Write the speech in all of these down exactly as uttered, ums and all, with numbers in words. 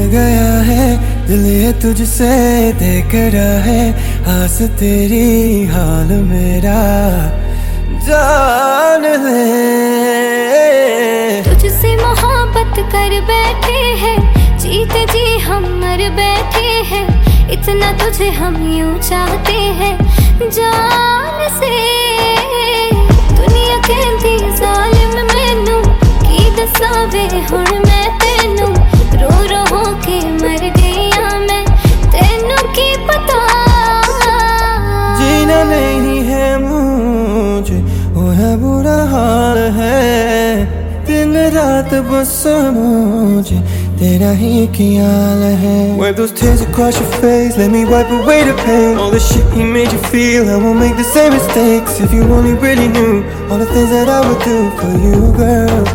गया है दिल ये तुझसे देख रहा है, आस तेरी हाल मेरा जान ले। तुझसे मोहब्बत कर बैठे हैं, जीत जी हम मर बैठे हैं, इतना तुझे हम यूं चाहते हैं जान से। दुनिया कहती जालिम मैनू की दसावे हुण मैं तेनू, रो रो हो के मर गईया मैं, तेनू की पता। जीना नहीं है मुझे, वो है बुरा हाल है, दिन रात बस मुझे तेरा ही ख्याल है। Wipe those tears across your face, let me wipe away the pain. All the shit he made you feel, I won't make the same mistakes. If you only really knew all the things that I would do for you, girl.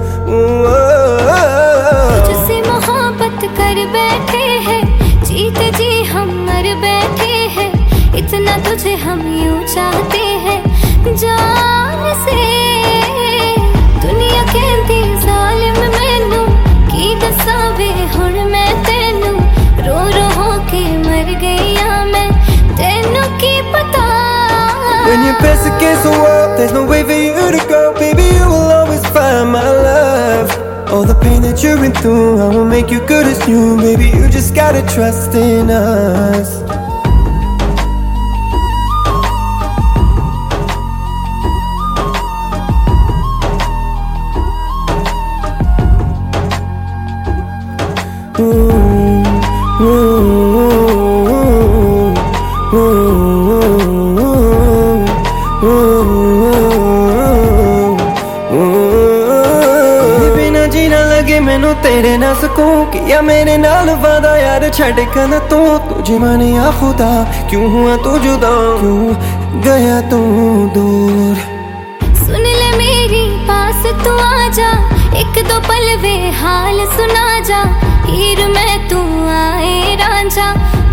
तुझसे मोहब्बत कर बैठे हैं, जीत जी हम मर बैठे हैं, इतना तुझे हम यूं चाहते हैं जान से। दुनिया कहती जालिम मैनू की दसावे हुण मैं तेनू, रो रो हो के मर गईया मैं, तेनू की पता। When you're best against the world, there's no way for you to go. Baby, you will always find my love. All the pain that you've been through, I will make you good as new. Baby, you just gotta trust in us. Ooh, ooh, ooh, ooh, बिना जीना लगे मैनू तेरे ना सकूं, किया मेरे नाल वादा यार छड़ कर तू। तुझे माने या खुदा क्यों हुआ तू जुदा, क्यों गया तू दूर। सुन ले मेरी पास तू आजा, एक दो पल वे हाल सुना जा, हीर मैं तू आए रांझा।